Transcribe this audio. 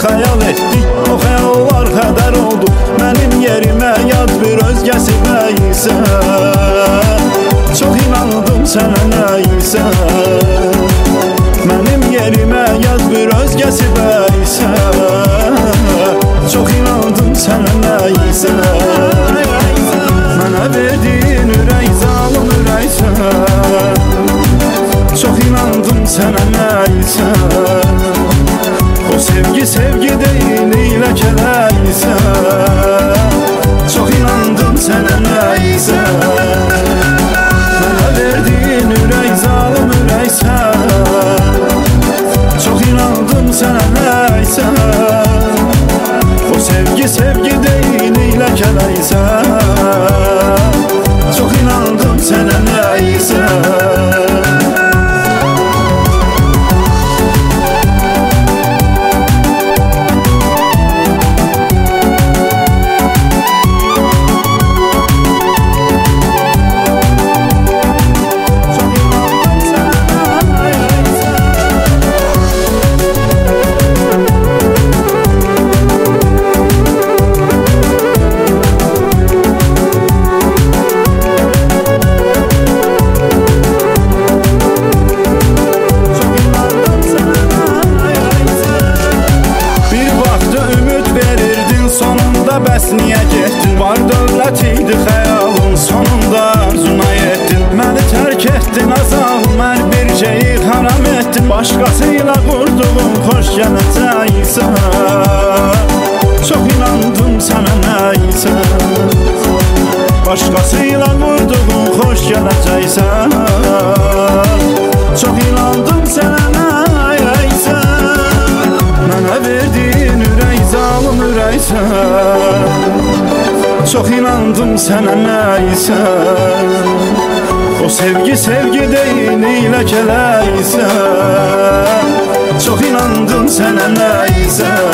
xəyal etdik, o xəyallar xədər oldu. Mənim yerimə yad bir özgəsi nəysə, çox inandım sənə nəysə. Mənim yerimə yad bir özgəsi nəysə, çox inandım sənə nəysə. Mənə verdiyin ürək zalım ürəksə, çox inandım sənə nəysə. O sevgi sevgi deyil iləkələysə, çox inandım sənə nəysə. Mənə verdiyin ürək zalım ürəksə, çox inandım sənə nəysə. O sevgi sevgi deyil iləkələysə, çok inandım sənə nəysə. Bəs niyə getdin? Var dövlət idi xəyalın, sonunda arzuna yetdin. Məni tərk etdin azal, mən bir şeyi haram etdin. Başqasıyla qurduğun xoş gələcəksə, çox inandım sənə nəysə. Başqasıyla qurduğun xoş gələcəksə, çox inandım sənə nəysə. Mənə verdiyin ürək zalım ürəksə, çox inandım sənə nəysə. O sevgi sevgi deyil iləkələysə, çox inandım sənə nəysə.